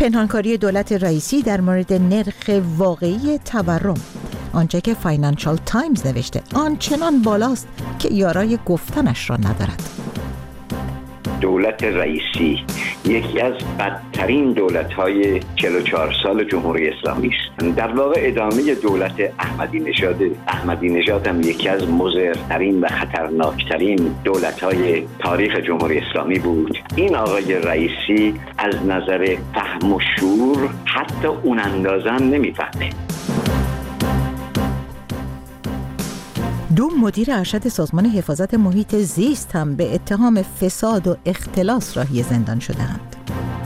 پنهانکاری دولت رئیسی در مورد نرخ واقعی تورم. آنچه که فاینانشال تایمز نوشته آنچنان بالاست که یارای گفتنش را ندارد. دولت رئیسی یکی از بدترین دولت‌های 44 سال جمهوری اسلامی است. در واقع ادامه دولت احمدی نژاد. احمدی نژاد هم یکی از مضرترین و خطرناکترین دولت‌های تاریخ جمهوری اسلامی بود. این آقای رئیسی از نظر فهم و شعور حتی اون اندازه هم نمی‌فهمه. دو مدیر ارشد سازمان حفاظت محیط زیست هم به اتهام فساد و اختلاس راهی زندان شده‌اند.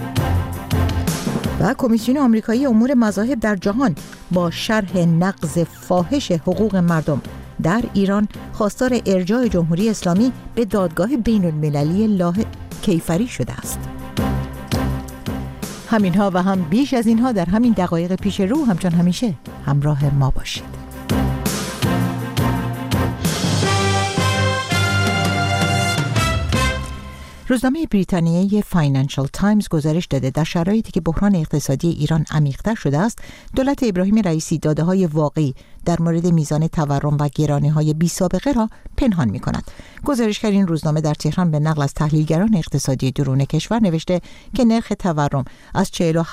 و کمیسیون آمریکایی امور مذاهب در جهان با شرح نقض فاحش حقوق مردم در ایران خواستار ارجاع جمهوری اسلامی به دادگاه بین‌المللی لاهه کیفری شده است. همینها و هم بیش از اینها در همین دقایق پیش رو، همچون همیشه همراه ما باشید. روزنامه بریتانیایی فاینانشال تایمز گزارش داده در شرایطی که بحران اقتصادی ایران عمیق‌تر شده است، دولت ابراهیم رئیسی داده‌های واقعی در مورد میزان تورم و گرانی‌های بی‌سابقه را پنهان می‌کند. گزارشگر این روزنامه در تهران به نقل از تحلیلگران اقتصادی درون کشور نوشته که نرخ تورم از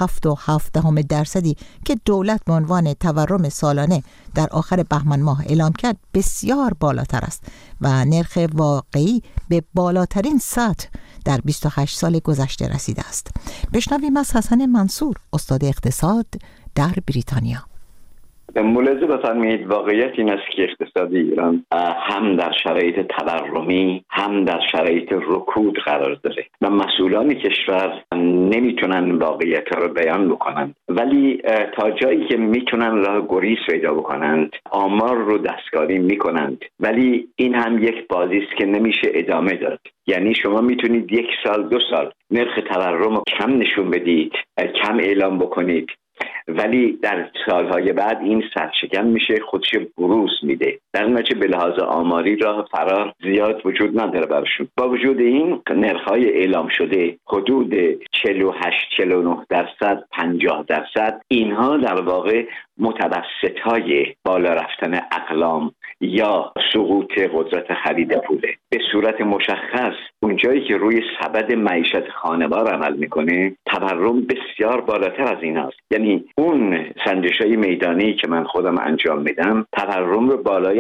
47.7% که دولت به عنوان تورم سالانه در آخر بهمن ماه اعلام کرد بسیار بالاتر است و نرخ واقعی به بالاترین سطح در 28 سال گذشته رسیده است. بشنویم از حسن منصور، استاد اقتصاد در بریتانیا. ملاحظه بفرمایید، واقعیت این است که اقتصاد ایران هم در شرایط تورمی هم در شرایط رکود قرار داره و مسئولان کشور نمیتونن واقعیت رو بیان بکنن، ولی تا جایی که میتونن راه گریز پیدا بکنند آمار رو دستکاری میکنند، ولی این هم یک بازی است که نمیشه ادامه داد. یعنی شما میتونید 1 سال 2 سال نرخ تورم رو کم نشون بدید، کم اعلام بکنید، ولی در سالهای بعد این سرشکن میشه، خودش بروز میده. در نتیجه به لحاظ آماری راه فرار زیاد وجود نداره براشون. با وجود این نرخ‌های اعلام شده حدود 48-49%، 50%، اینها در واقع متوسط‌های بالا رفتن اقلام یا سقوط قدرت خرید پوله. به صورت مشخص اونجایی که روی سبد معیشت خانوار عمل میکنه تورم بسیار بالاتر از این است. یعنی اون سنجش‌های میدانی که من خودم انجام میدم تورم رو بالای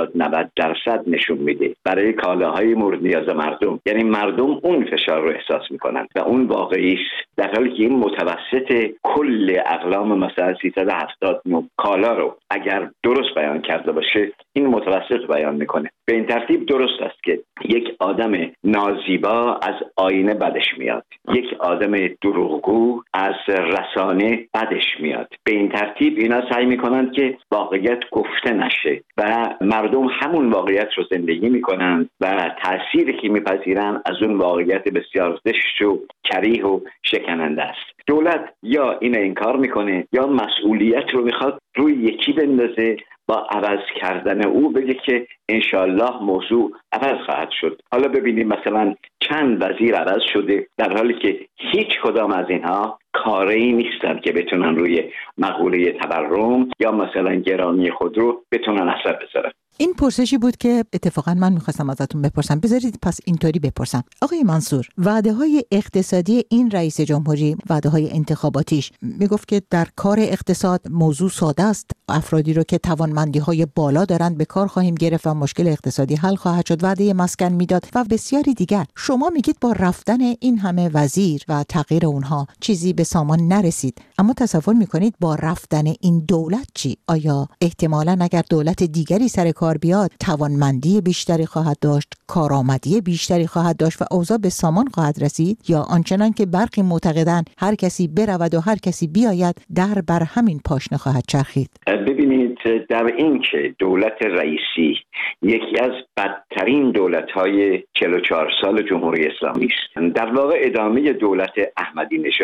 80-90% نشون میده برای کالاهای مورد نیاز مردم. یعنی مردم اون فشار رو احساس میکنن و اون واقعی است، در حالی که این متوسط کل اقلام مثلا 379 کالا رو اگر درست بیان کرده باشه این متوسط بیان میکنه. به این ترتیب درست است که یک آدم نازیبا از آینه بدش میاد، یک آدم دروغگو از رسانه بدش میاد. به این ترتیب اینا سعی میکنند که واقعیت گفته نشه و مردم همون واقعیت رو زندگی میکنند و تأثیری که میپذیرن از اون واقعیت بسیار زشت و کریه و شکننده است. دولت یا این انکار میکنه یا مسئولیت رو میخواد روی یکی بندازه، با عوض کردن او بگه که انشالله موضوع عوض خواهد شد. حالا ببینیم مثلا چند وزیر عوض شده در حالی که هیچ کدام از اینها کاری نیستن که بتونن روی مقوله تورم یا مثلا گرانی خودرو بتونن اثر بذارن. این پرسشی بود که اتفاقا من میخواستم ازتون بپرسم. بذارید پس اینطوری بپرسم. آقای منصور، وعده‌های اقتصادی این رئیس جمهوری، وعده‌های انتخاباتیش، میگفت که در کار اقتصاد موضوع ساده است، افرادی رو که توانمندی‌های بالا دارند به کار خواهیم گرفت و مشکل اقتصادی حل خواهد شد، وعده مسکن میداد و بسیاری دیگر. شما میگید با رفتن این همه وزیر و تغییر اونها چیزی به سامان نرسید، اما تصور میکنید با رفتن این دولت چی؟ آیا احتمالاً اگر دولت دیگری سر کار بیاد توانمندی بیشتری خواهد داشت، کارآمدی بیشتری خواهد داشت و اوضاع به سامان خواهد رسید، یا آنچنان که برخی معتقدند هر کسی برود و هر کسی بیاید در بر همین پاشنه خواهد چرخید؟ ببینید، در این که دولت رئیسی یکی از بدترین دولت‌های 44 سال جمهوری اسلامی است، در واقع ادامه دولت احمدی نژاد.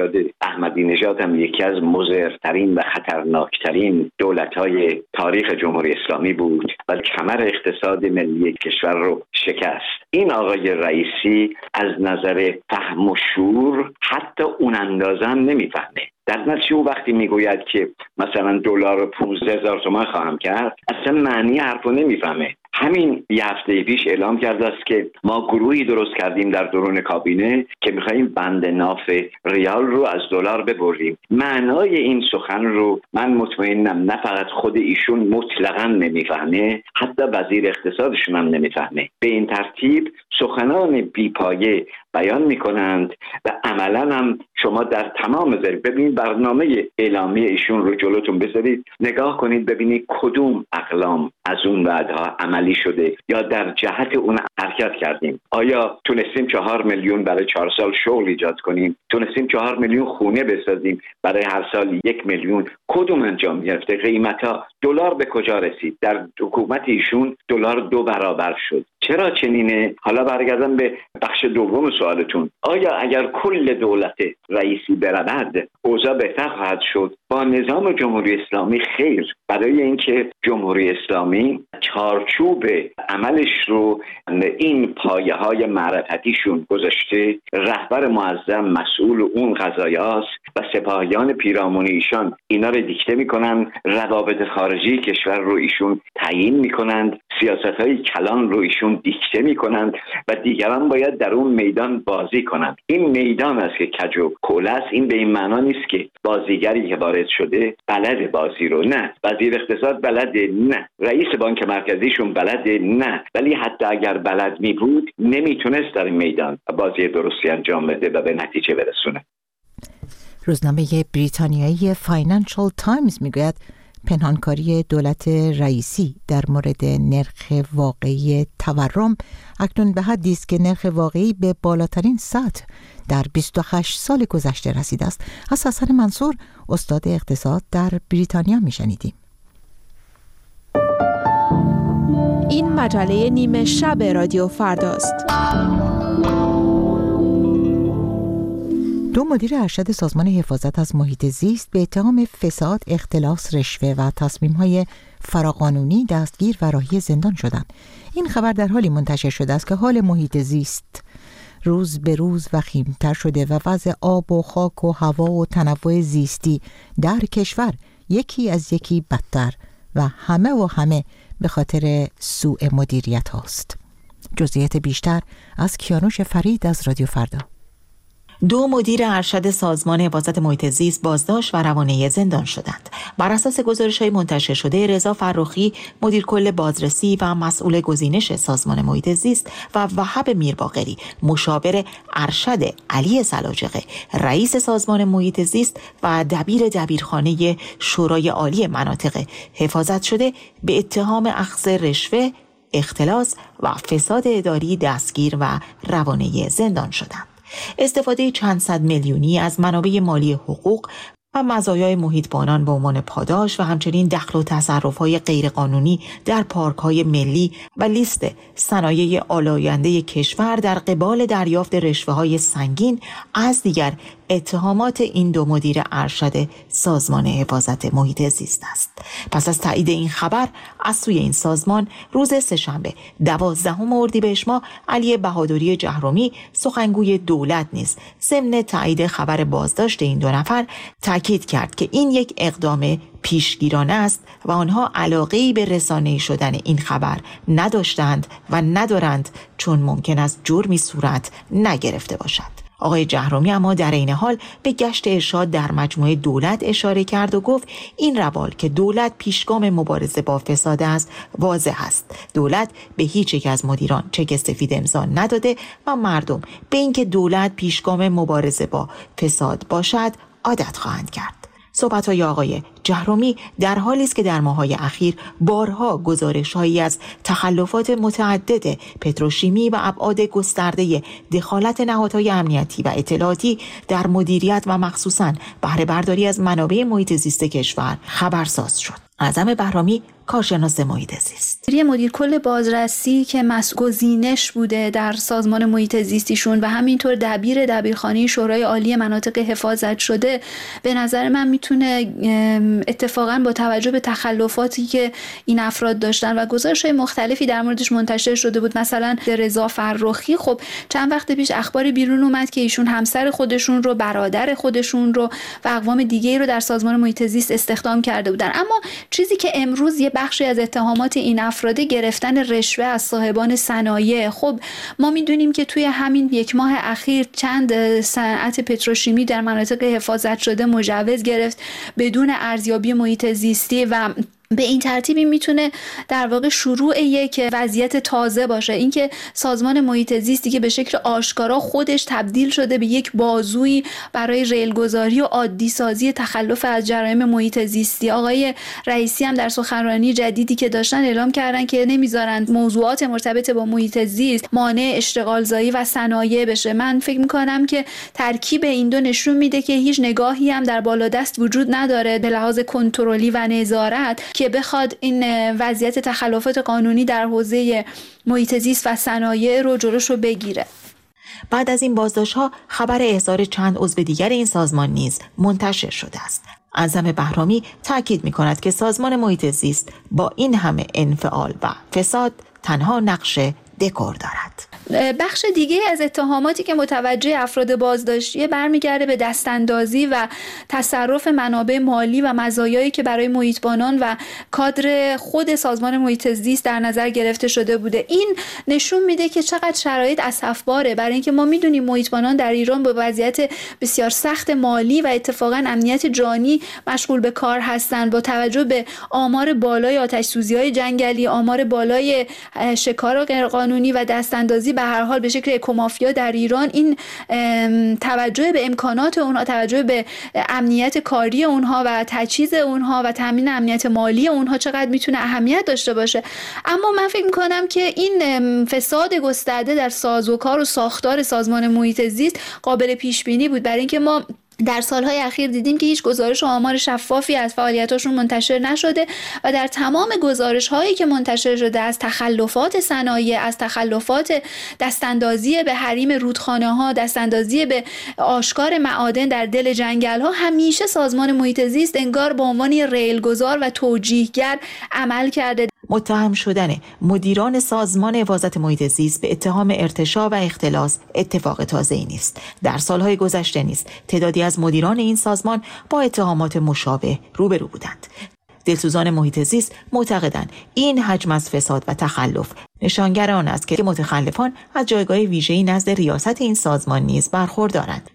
احمدی نژاد هم یکی از مضرترین و خطرناکترین دولت‌های تاریخ جمهوری اسلامی بود و کمر اقتصاد ملی کشور رو شکست. این آقای رئیسی از نظر فهم و شعور حتی اون اندازه هم نمیفهمه. در نتیجه او وقتی میگوید که مثلا دلار 15,000 تومان خواهم کرد، اصلا معنی حرفو نمیفهمه. همین یه هفته پیش اعلام کرده است که ما گروهی درست کردیم در درون کابینه که میخواییم بند ناف ریال رو از دلار ببریم. معنای این سخن رو من مطمئنم نه فقط خود ایشون مطلقاً نمیفهمه، حتی وزیر اقتصادشون هم نمیفهمه. به این ترتیب سخنان بیپایه بیان میکنند و عملاً هم شما در تمام ببینید برنامه اعلامی ایشون رو جلوتون بذارید، نگاه کنید ببینید کدوم اقلام از اون وعده‌ها عملی شده یا در جهت اون حرکت کردیم. آیا تونستیم 4 میلیون برای 4 سال شغل ایجاد کنیم؟ تونستیم 4 میلیون خونه بسازیم برای هر سال 1 میلیون؟ کدوم انجام گرفته؟ قیمتا دلار به کجا رسید؟ در حکومت ایشون دلار 2 برابر شد. چرا چنینه؟ حالا برگردم به بخش دوم سوالتون. آیا اگر کل دولت رئیسی برود اوضاع بهتر خواهد شد؟ با نظام جمهوری اسلامی خیر. برای اینکه جمهوری اسلامی چارچوب عملش رو این پایه‌های معرفتیشون گذاشته، رهبر معظم مسئول اون قضایاست و سپاهیان پیرامون ایشان اینا رو دیکته میکنن، روابط خارجی کشور رو ایشون تعیین میکنند، سیاست‌های کلان رو ایشون دیکته میکنند و دیگران باید در اون میدان بازی کنند. این میدان است که کج و کوله است. این به این معنا نیست که بازیگری که وارد شده بلد بازی رو، نه. وزیر اقتصاد بلده، نه. رئیس بانک مرکزیشون بلده، نه. ولی حتی اگر بلد می بود نمیتونست در این میدان بازی درستی انجام بده و به نتیجه برسونه. روزنامه بریتانیایی فاینانشال تایمز میگوید پنهانکاری دولت رئیسی در مورد نرخ واقعی تورم اکنون به حدی است که نرخ واقعی به بالاترین سطح در 28 سال گذشته رسیده است. از حسن منصور، استاد اقتصاد در بریتانیا، میشنیدیم. این مجله نیمه شب رادیو فرداست. 2 مدیر ارشد سازمان حفاظت از محیط زیست به اتهام فساد، اختلاس، رشوه و تصمیم‌های فراقانونی دستگیر و راهی زندان شدند. این خبر در حالی منتشر شده است که حال محیط زیست روز به روز وخیم‌تر شده و وضع آب و خاک و هوا و تنوع زیستی در کشور یکی از یکی بدتر و همه به خاطر سوء مدیریت هاست. جزئیات بیشتر از کیانوش فرید از رادیو فردا. 2 مدیر ارشد سازمان حفاظت محیط زیست بازداشت و روانه زندان شدند. بر اساس گزارش‌های منتشر شده، رضا فرخی مدیر کل بازرسی و مسئول گزینش سازمان محیط زیست و وهاب میرباقری مشاور ارشد علی سلاجقه رئیس سازمان محیط زیست و دبیرخانه شورای عالی مناطق حفاظت شده به اتهام اخذ رشوه، اختلاس و فساد اداری دستگیر و روانه زندان شدند. استفاده چند صد میلیونی از منابع مالی حقوق و مزایای محیطبانان به عنوان پاداش و همچنین دخل و تصرف‌های غیرقانونی در پارک‌های ملی و لیست صنایع آلاینده کشور در قبال دریافت رشوه‌های سنگین از دیگر اتهامات این 2 مدیر ارشد سازمان حفاظت محیط زیست است. پس از تایید این خبر از سوی این سازمان، روز سه‌شنبه 12 اردیبهشت ماه، علی بهادری جهرومی سخنگوی دولت نیز ضمن تایید خبر بازداشت این 2 نفر تاکید کرد که این یک اقدام پیشگیرانه است و آنها علاقه‌ای به رسانه‌ای شدن این خبر نداشتند و ندارند، چون ممکن است جرمی صورت نگرفته باشد. آقای جهرومی اما در این حال به گشت ارشاد در مجموعه دولت اشاره کرد و گفت این روال که دولت پیشگام مبارزه با فساد است واضح است. دولت به هیچ یک از مدیران چک سفید امضا نداده و مردم به اینکه دولت پیشگام مبارزه با فساد باشد عادت خواهند کرد. صحبت‌های آقای جهرومی در حالی است که در ماه‌های اخیر بارها گزارش‌هایی از تخلفات متعدد پتروشیمی و ابعاد گسترده دخالت نهادهای امنیتی و اطلاعاتی در مدیریت و مخصوصاً بهره برداری از منابع محیط زیست کشور خبرساز شد. اعظم بهرامی، کارشناس محیط زیست. یه مدیر کل بازرسی که گزینش بوده در سازمان محیط زیستیشون و همینطور دبیرخانه شورای عالی مناطق حفاظت شده، به نظر من میتونه اتفاقا با توجه به تخلفاتی که این افراد داشتن و گزارش‌های مختلفی در موردش منتشر شده بود، مثلا رضا فرخی، خب چند وقت پیش اخباری بیرون اومد که ایشون همسر خودشون رو، برادر خودشون رو و اقوام دیگه‌ای رو در سازمان محیط زیست استخدام کرده بودن. اما چیزی که امروز یه بخشی از اتهامات این افراد گرفتن رشوه از صاحبان صنایع. خب ما میدونیم که توی همین یک ماه اخیر چند صنعت پتروشیمی در مناطق حفاظت شده مجوز گرفت بدون ارزیابی محیط زیستی و به این ترتیبی میتونه در واقع شروع یک وضعیت تازه باشه. اینکه سازمان محیط زیستی که به شکل آشکارا خودش تبدیل شده به یک بازویی برای ریلگذاری و عادی سازی تخلف از جرایم محیط زیستی. آقای رئیسی هم در سخنرانی جدیدی که داشتن اعلام کردن که نمیذارن موضوعات مرتبط با محیط زیست مانع اشتغالزایی و صنایع بشه. من فکر میکنم که ترکیب این دو نشون میده که هیچ نگاهی هم در بالادست وجود نداره به لحاظ کنترلی و نظارت که بخواد این وضعیت تخلفات قانونی در حوزه محیط زیست و صنایع رو جلوش رو بگیره. بعد از این بازداشت‌ها خبر احضار چند عضو دیگر این سازمان نیز منتشر شده است. اعظم بهرامی تاکید می‌کند که سازمان محیط زیست با این همه انفعال و فساد تنها نقش دکور دارد. بخش دیگه از اتهاماتی که متوجه افراد بازداشتیه برمیگرده به دستاندازی و تصرف منابع مالی و مزایایی که برای محیطبانان و کادر خود سازمان محیط زیست در نظر گرفته شده بوده. این نشون میده که چقدر شرایط اسفباره، برای اینکه ما میدونیم محیطبانان در ایران با وضعیت بسیار سخت مالی و اتفاقا امنیت جانی مشغول به کار هستند. با توجه به آمار بالای آتش‌سوزی‌های جنگلی، آمار بالای شکار غیرقانونی و دستاندازی به هر حال به شکل اکومافیا در ایران، این توجه به امکانات اونها، توجه به امنیت کاری اونها و تجهیز اونها و تامین امنیت مالی اونها چقدر میتونه اهمیت داشته باشه. اما من فکر میکنم که این فساد گسترده در سازوکار و ساختار سازمان محیط زیست قابل پیش بینی بود، برای اینکه ما در سالهای اخیر دیدیم که هیچ گزارش و آمار شفافی از فعالیتاشون منتشر نشده و در تمام گزارش‌هایی که منتشر شده از تخلفات صنایع، از تخلفات دستاندازی به حریم رودخانه‌ها، دستاندازی به آشکار معادن در دل جنگل‌ها، همیشه سازمان محیط زیست انگار به عنوان ریلگذار و توجیهگر عمل کرده. متهم شدن مدیران سازمان حفاظت محیط زیست به اتهام ارتشاء و اختلاس اتفاق تازه‌ای نیست. در سالهای گذشته نیز تعدادی از مدیران این سازمان با اتهامات مشابه روبرو بودند. دلسوزان محیط زیست معتقدند این حجم از فساد و تخلف نشانگر آن است که متخلفان از جایگاه ویژه‌ای نزد ریاست این سازمان نیز برخوردارند.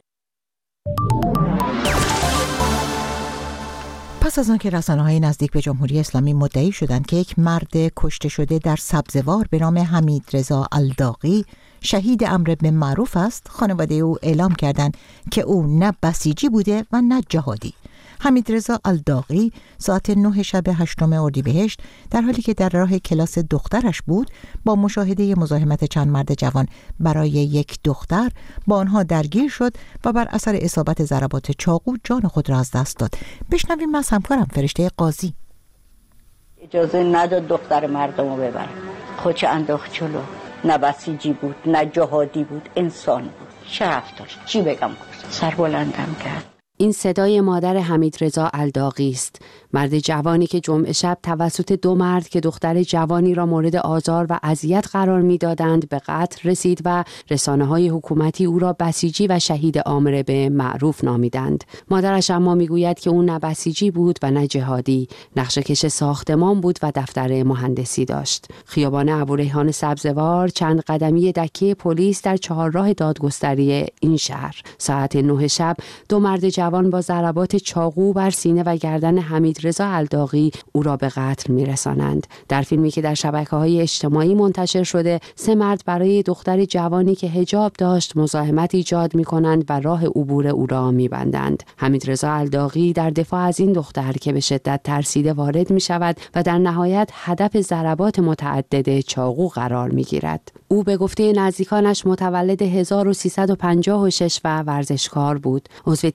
پس از آنکه رسانه‌های نزدیک به جمهوری اسلامی مدعی شدند که یک مرد کشته شده در سبزوار به نام حمیدرضا الداغی شهید امر بالمعروف است، خانواده او اعلام کردند که او نه بسیجی بوده و نه جهادی. حمیدرضا الداغی ساعت 9 شب 8 اردیبهشت در حالی که در راه کلاس دخترش بود با مشاهده مزاحمت چند مرد جوان برای یک دختر با آنها درگیر شد و بر اثر اصابت ضربات چاقو جان خود را از دست داد. بشنویم از همکارم فرشته قاضی. اجازه نداد دختر مردمو ببرن، خودش انداخت جلو. نه بسیجی بود، نه جهادی بود، انسان بود، شرف داشت. چی بگم؟ سر بلندم کرد. این صدای مادر حمیدرضا الداغی است، مرد جوانی که جمعه شب توسط دو مرد که دختر جوانی را مورد آزار و اذیت قرار می‌دادند به قتل رسید و رسانه‌های حکومتی او را بسیجی و شهید آمر به معروف نامیدند. مادرش اما میگوید که او نه بسیجی بود و نه جهادی، نقشه‌کش ساختمان بود و دفتر مهندسی داشت. خیابان ابوریحان سبزوار چند قدمی دکه پلیس در چهارراه دادگستری این شهر. ساعت 9 شب دو مرد جوان با ضربات چاقو بر سینه و گردن حمیدرضا الداغی او را به قتل می‌رسانند. در فیلمی که در شبکه‌های اجتماعی منتشر شده، سه مرد برای دختر جوانی که حجاب داشت مزاحمت ایجاد می‌کنند و راه عبور او را می‌بندند. حمیدرضا الداغی در دفاع از این دختر که به شدت ترسیده وارد می‌شود و در نهایت هدف ضربات متعدد چاقو قرار می‌گیرد. او به گفته نزدیکانش متولد 1356 و ورزشکار بود. عضو تیم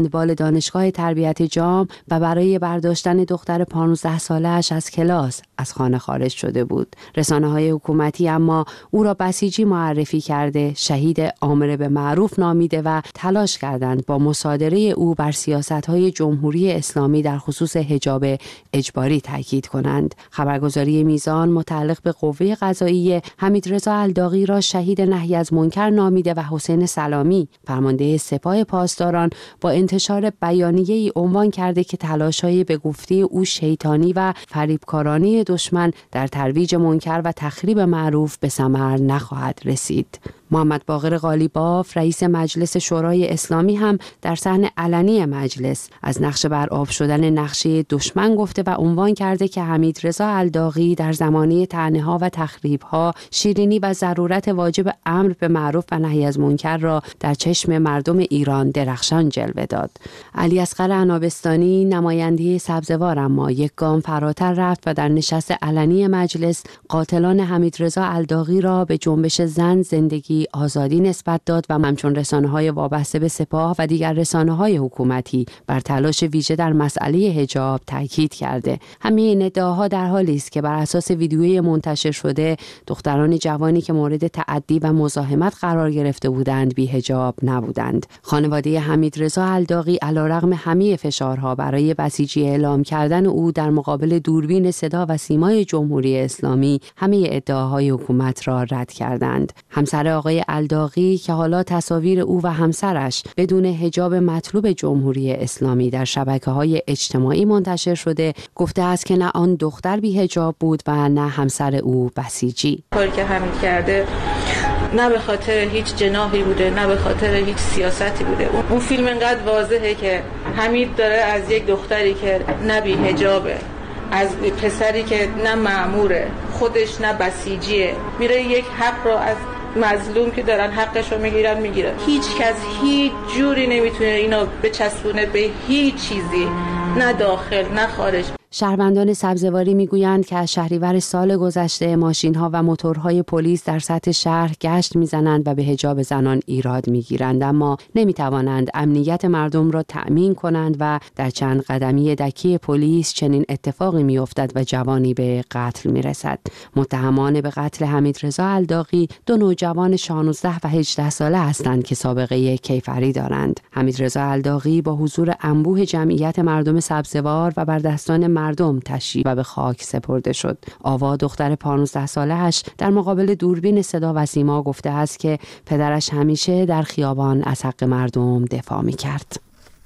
هندبال دانشگاه تربیت جام و برای برداشتن دختر 15 ساله‌اش از کلاس از خانه خارج شده بود. رسانه‌های حکومتی اما او را بسیجی معرفی کرده، شهید آمر به معروف نامیده و تلاش کردند با مصادره او بر سیاست‌های جمهوری اسلامی در خصوص حجاب اجباری تاکید کنند. خبرگزاری میزان متعلق به قوه قضاییه حمیدرضا الداغی را شهید نهی از منکر نامیده و حسین سلامی فرمانده سپاه پاسداران با انتشار بیانیه‌ای عنوان کرده که تلاش‌های به گفته او شیطانی و فریبکارانه دشمن در ترویج منکر و تخریب معروف به ثمر نخواهد رسید. محمد باقر قالیباف رئیس مجلس شورای اسلامی هم در صحن علنی مجلس از نقش بر آب شدن نقشه دشمن گفته و عنوان کرده که حمیدرضا الداغی در زمانه طعنه‌ها و تخریب‌ها شیرینی و ضرورت واجب امر به معروف و نهی از منکر را در چشم مردم ایران درخشان جلوه داد. علی اصغر عنابستانی نماینده سبزوار اما یک گام فراتر رفت و در نشست علنی مجلس قاتلان حمیدرضا الداغی را به جنبش زن، زندگی، آزادی نسبت داد و همچون رسانه‌های وابسته به سپاه و دیگر رسانه‌های حکومتی بر تلاش ویژه در مسئله حجاب تاکید کرده. همین این ادعاها در حالی است که بر اساس ویدیوی منتشر شده دختران جوانی که مورد تعدی و مزاحمت قرار گرفته بودند بی حجاب نبودند. خانواده حمیدرضا الداغی علیرغم همه فشارها برای بسیجی اعلام کردن او در مقابل دوربین صدا و سیمای جمهوری اسلامی همه ادعاهای حکومت را رد کردند. همسر آقای الداغی که حالا تصاویر او و همسرش بدون حجاب مطلوب جمهوری اسلامی در شبکه‌های اجتماعی منتشر شده گفته است که نه آن دختر بی حجاب بود و نه همسر او بسیجی. کاری که حمید کرده نه به خاطر هیچ جناحی بوده، نه به خاطر هیچ سیاستی بوده. اون فیلم انقدر واضحه که حمید داره از یک دختری که نه بی حجابه، از پسری که نه مأموره، خودش نه بسیجیه، میره یک حق رو از مظلوم که دارن حقش رو میگیره. هیچ کس هیچ جوری نمیتونه اینو بچسبونه به هیچ چیزی، نه داخل نه خارج. شهروندان سبزواری میگویند که از شهریور سال گذشته ماشین‌ها و موتورهای پلیس در سطح شهر گشت میزنند و به حجاب زنان ایراد میگیرند، اما نمیتوانند امنیت مردم را تأمین کنند و در چند قدمی دکی پلیس چنین اتفاقی میافتد و جوانی به قتل میرسد. متهمان به قتل حمیدرضا الداغی دو نوجوان 16 و 18 ساله هستند که سابقه کیفری دارند. حمیدرضا الداغی با حضور انبوه جمعیت مردم سبزوار و بر دستان مردم تشییع و به خاک سپرده شد. آوا دختر 15 ساله‌اش در مقابل دوربین صدا و سیما گفته است که پدرش همیشه در خیابان از حق مردم دفاع می‌کرد.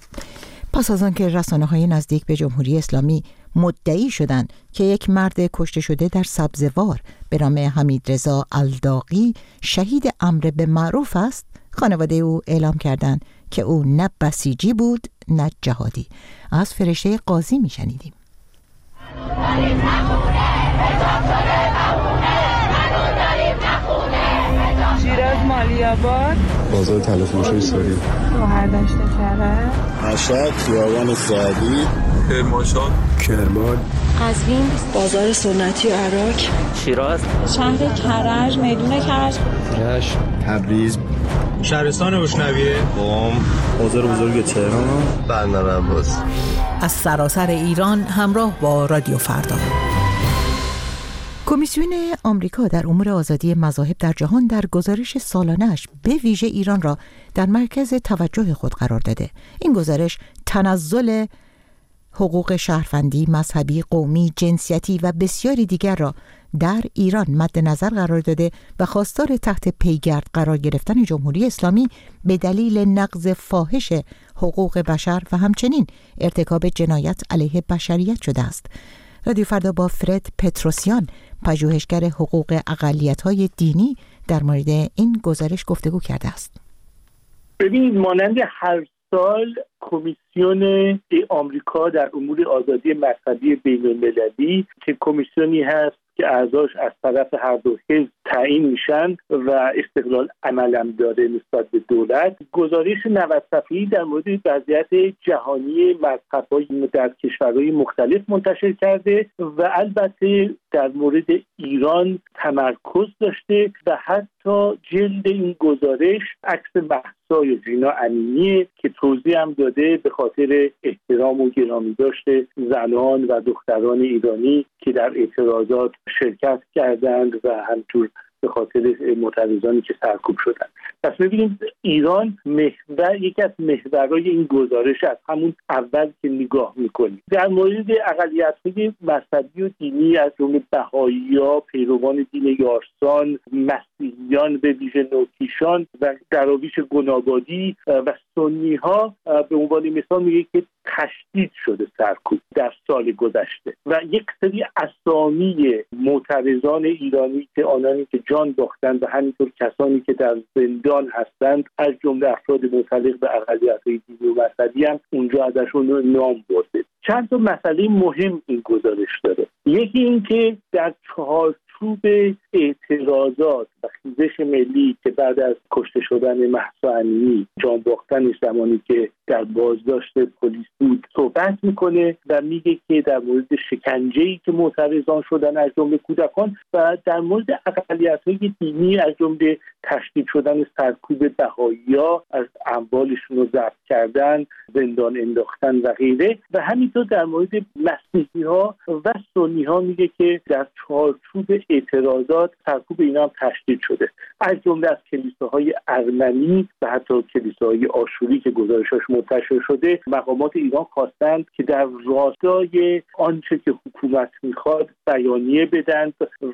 پس از آنکه رسانه‌های نزدیک به جمهوری اسلامی مدعی شدند که یک مرد کشته شده در سبزوار به نام حمیدرضا الداغی شهید امر به معروف است، خانواده او اعلام کردند که او نه بسیجی بود نه جهادی. از فرشته قاضی میشنیدیم. شیراز مالی‌آباد، بازار تلفروشی ساری، گوهر دشت کرج، مشهد خیابان سعدی، کرمانشاه، کرمان، قزوین، بازار سنتی عراق، شیراز، شهر کرج، میدون کرج، رشت، تبریز، شهرستان اشنویه، قم، بازار بزرگ تهران، بندر عباس. از سراسر ایران همراه با رادیو فردا. کمیسیون آمریکا در امور آزادی مذاهب در جهان در گزارش سالانه‌اش به ویژه ایران را در مرکز توجه خود قرار داده. این گزارش تنزل حقوق شهروندی، مذهبی، قومی، جنسیتی و بسیاری دیگر را در ایران مد نظر قرار داده و خواستار تحت پیگرد قرار گرفتن جمهوری اسلامی به دلیل نقض فاحش حقوق بشر و همچنین ارتکاب جنایت علیه بشریت شده است. رادیو فردا با فرد پتروسیان، پژوهشگر حقوق اقلیت‌های دینی، در مورد این گزارش گفتگو کرده است. ببینید، مانند هر سال کمیسیون آمریکا در امور آزادی مذهبی بین‌المللی که کمیسیونی هست که اعضاش از طرف هر دو حزب تعیین میشن و استقلال عملم داره نسبت به دولت، گزارش 90 صفحه‌ای در مورد وضعیت جهانی مذهب‌های در کشورهای مختلف منتشر کرده و البته در مورد ایران تمرکز داشته و حتی حتی جلد این گزارش عکس مهسا ژینا امینی که توضیح هم داده به خاطر احترام و گرامی داشته زنان و دختران ایرانی که در اعتراضات شرکت کردند و همچنین به خاطر معترضانی که سرکوب شدند. پس ببینیم ایران یکی از محورهای این گزارش از همون اول که نگاه میکنیم در مورد اقلیت‌های مذهبی و دینی از جمله بهائی‌ها، پیروان دین یارسان، مسیحیان به ویژه نوکیشان و دراویش گنابادی و سنی‌ها به عنوان مثال میگه که تشدید شده سرکوب در سال گذشته و یک سری اسامی معترضان ایرانی که آنانی که جان باختند و همینطور کسانی که در زندان هستند از جمله افراد متعلق به اقلیت‌های دینی و مذهبی هم اونجا ازشون نام برده. چند تا مسئله مهم این گزارش داره. یکی این که در چارچوب اعتراضات و خیزش ملی که بعد از کشته شدن مهسا امینی جان باختنش زمانی که در بازداشت پلیس بود صحبت میکنه و میگه که در مورد شکنجه‌ای که معترضان شدن از جمله کودکان و در مورد اقلیت‌های دینی از جمله تشدید شدن سرکوب بهائی‌ها، از اموالشون رو ضبط کردن، زندان انداختن و غیره و همینطور در مورد مسیحی‌ها و سنی‌ها میگه که در چارچوب اعتراضات سرکوب اینا هم تشدید شده از جمله از کلیساهای ارمنی و حتی کلیساهای آشوری که گزارشاش منتشر شده. مقامات ایران خواستند که در راستای آنچه که حکومت میخواد بیانیه بدند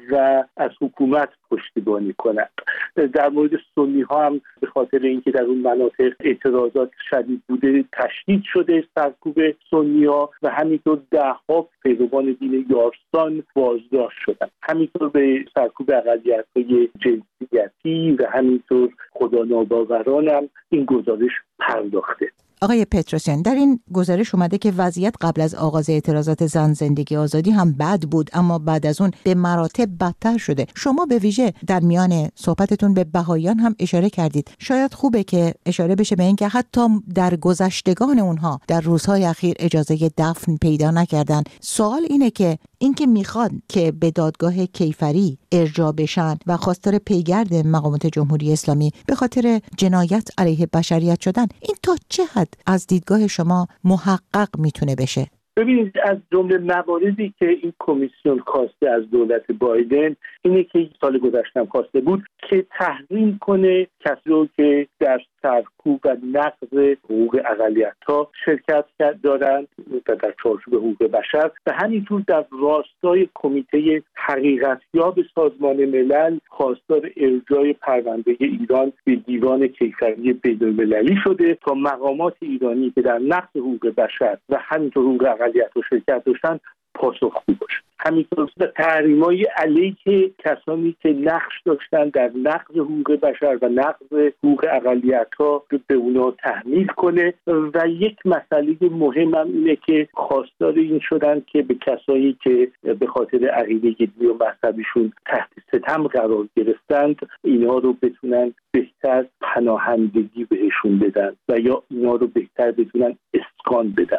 و از حکومت پشتیبانی کنند. در مورد سنی ها هم به خاطر اینکه در اون مناطق اعتراضات شدید بوده تشدید شده سرکوب سنی ها و همینطور ده‌ها پیروان دین یارسان بازداشت شدند. همینطور به سرکوب اقلیت‌های جنسیتی و همینطور خداناباوران هم این گزارش پرداخته. آقای پتروسیان، در این گزارش اومده که وضعیت قبل از آغاز اعتراضات زن زندگی آزادی هم بد بود اما بعد از اون به مراتب بدتر شده. شما به ویژه در میان صحبتتون به بهائیان هم اشاره کردید. شاید خوبه که اشاره بشه به این که حتی در گذشتگان اونها در روزهای اخیر اجازه دفن پیدا نکردن. سوال اینه که اینکه میخواد که به دادگاه کیفری ارجاع بشن و خواستار پیگرد مقامات جمهوری اسلامی به خاطر جنایت علیه بشریت شدن، این تا چه حد از دیدگاه شما محقق میتونه بشه؟ ببینید از جمله مواردی که این کمیسیون خواسته از دولت بایدن اینه که سال گذشته خواسته بود که تحریم کنه کسی رو که در سرکوب و نقض حقوق اقلیت‌ها شرکت دارند در چارچوب حقوق بشر و همینطور در راستای کمیته حقیقتیاب سازمان ملل خواستار ارجاع پرونده ایران به دیوان کیفری بین‌المللی شده تا مقامات ایرانی که در نقض حقوق بشر و همینطور حقوق اقلیت‌ها شرکت داشتن پاسخگو باشن. همینطور تحریم‌های علیه کسانی که نقش داشتن در نقض حقوق بشر و نقض حقوق اقلیت‌ها به اونا تحمیل کنه و یک مسئله مهم هم اینه که خواستار این شدن که به کسایی که به خاطر عقیده دینی و مذهبیشون تحت ستم قرار گرفتند اینها رو بتونن بهتر پناهندگی بهشون بدن و یا اینها رو بهتر بتونن اسکان بدن.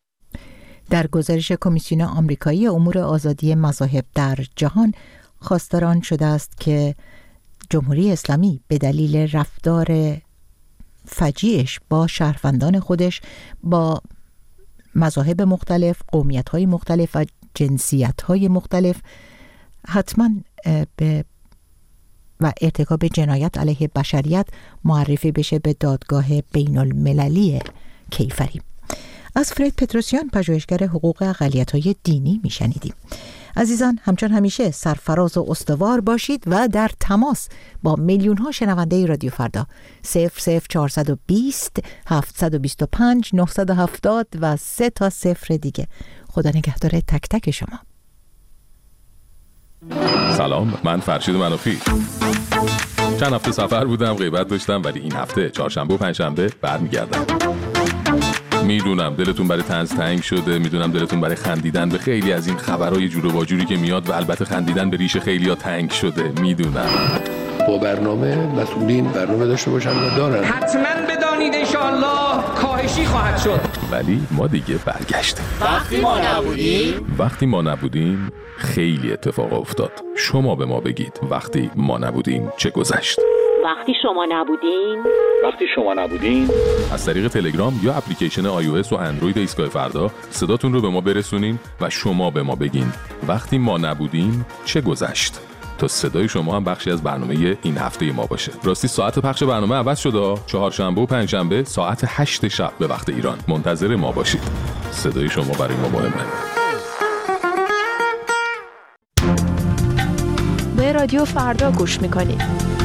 در گزارش کمیسیون آمریکایی امور آزادی مذاهب در جهان خواستار آن شده است که جمهوری اسلامی به دلیل رفتار فجیعش با شهروندان خودش با مذاهب مختلف، قومیت‌های مختلف و جنسیت‌های مختلف حتما به و ارتکاب جنایت علیه بشریت معرفی بشه به دادگاه بین‌المللی کیفری. از فرید پتروسیان پژوهشگر حقوق اقلیت‌های دینی میشنیدیم. عزیزان، همچون همیشه سرفراز و استوار باشید و در تماس با میلیون‌ها شنونده رادیو فردا 00420 725 970 و 3 تا 0 دیگه. خدا نگهدار تک تک شما. سلام، من فرشید منافی. چند هفته سفر بودم، غیبت داشتم، ولی این هفته چهارشنبه و پنجشنبه برمیگردم. میدونم دلتون برای طنز تنگ شده، میدونم دلتون برای خندیدن به خیلی از این خبرهای جور و باجوری که میاد و البته خندیدن به ریش خیلیا تنگ شده، میدونم. با برنامه مسئولین برنامه داشته باشن و دارن. حتما بدانید انشاءالله کاهشی خواهد شد. ولی ما دیگه برگشتیم. وقتی ما نبودیم خیلی اتفاق افتاد. شما به ما بگید وقتی ما نبودیم چه گذشت. وقتی شما نبودین از طریق تلگرام یا اپلیکیشن iOS و اندروید ایستگاه فردا صداتون رو به ما برسونین و شما به ما بگین وقتی ما نبودیم چه گذشت، تا صدای شما هم بخشی از برنامه این هفته ما باشه. راستی ساعت پخش برنامه عوض شده، چهارشنبه و پنجشنبه ساعت 8 شب به وقت ایران. منتظر ما باشید. صدای شما برای ما مهمه. به رادیو فردا گوش میکنید.